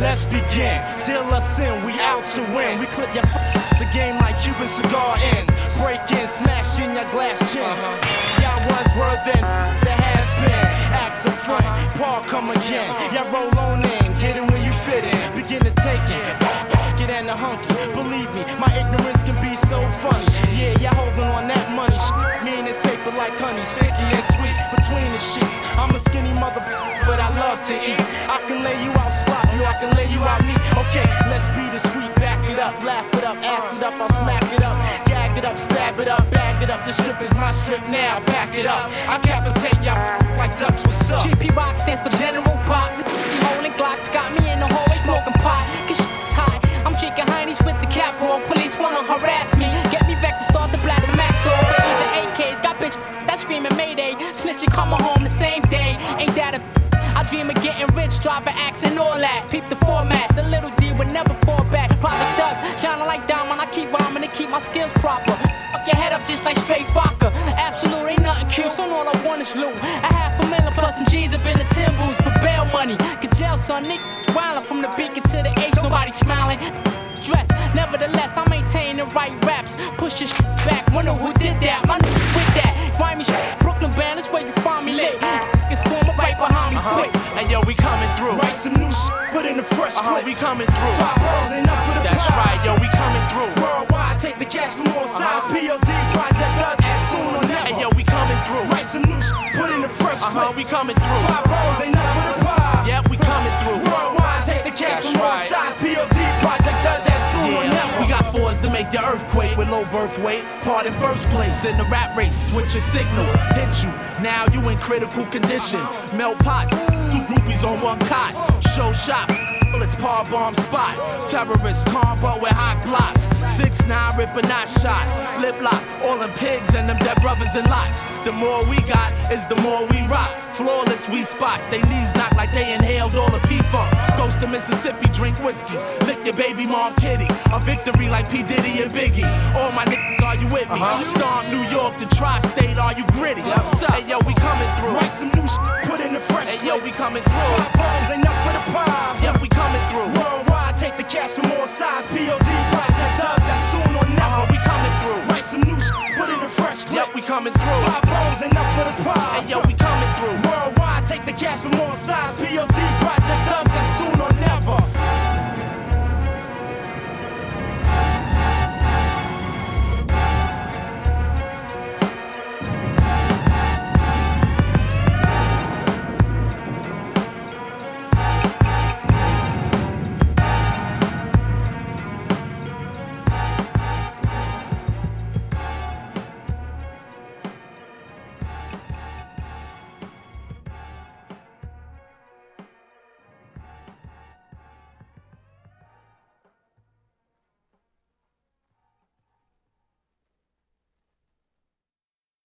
let's begin. Deal us in, we out to win. We clip your the game like Cuban cigar ends. Break in, smash in your glass chins. Y'all was worth it, the has been. Acts of front, Paul come again. Y'all roll on in, get it when you fit in. Begin to take it, get in the hunky. Believe me, my ignorance can be so funny. Yeah, y'all holding on that money. Me and this paper like honey, sticky and sweet between the sheets. I'm a skinny motherfucker, but I love to eat. I can lay you out sloppy, I can lay you out neat. Okay, let's be discreet, back it up, laugh it up, ass it up, I'll smack it up, gag it up, stab it up, bag it up. The strip is my strip now, pack it up. I capitate y'all like ducks, what's up? GP Rock stands for General Pop. Me holding Glocks, got me in the hallway smoking pot. Cause hot, I'm drinking Heinies with the cap on. Police wanna harass me, get me back to start the blast the max off. Either AKs, got bitch that screaming Mayday. Snitching, coming home the same day. Ain't that a I dream of getting rich, driving acts and all that. Peep the format, the little D would never fall back. Product thugs, shining like diamond. I keep rhyming to keep my skills proper. Fuck your head up just like straight vodka. Absolute ain't nothing cute, so all I want is loot. A $500,000 plus some G's up in the Timbers for bail money. Get jail, son, niggas wildin' from the beacon to the H, nobody smiling. Dress, nevertheless, I maintain the right raps. Push your shit back, wonder who did that. My nigga with that. Grimy shit, Brooklyn band, that's where you find me lit. It's former right behind me, quick. And yo, we coming through. Write some new shit, put in a fresh clip. We coming through. 5 balls ain't enough for the That's pie. right, yo, we coming through. Worldwide, take the cash from all sides. POD, project does as soon or never. And yo, we coming through. Write some new shit, put in a fresh clip. We coming through. 5 balls ain't enough for the pie. Yep, we coming through. Worldwide, take the cash That's from all right. sides. POD, project does as soon or never. We got fours to make the earthquake with low birth weight. Part in first place in the rap race. Switch your signal, hit you. Now you in critical condition. Melt pots, 2 groupies on 1 cot. Show shot, bullets, par bomb spot. Terrorist combo with hot blocks. 6'9", rip a knot shot. Lip lock, all them pigs and them dead brothers and lots. The more we got is the more we rock. Flawless, we spots. They knees knock like they inhaled all the P-Funk. Ghost to Mississippi, drink whiskey. Lick your baby mom kitty. A victory like P. Diddy and Biggie. All my niggas, are you with me? Storm New York to tri-state, are you gritty? What's up? Hey yo, we coming through. Write some new shit, put in a fresh Hey clip. yo, we coming through. 5 balls ain't enough for the pie. Yep, we coming through. Worldwide, take the cash from all sides. POD, project does as soon or never. We coming through. Write some new shit, put in a fresh clip. Yep, we coming through. 5 balls ain't enough for the pie. Hey yo,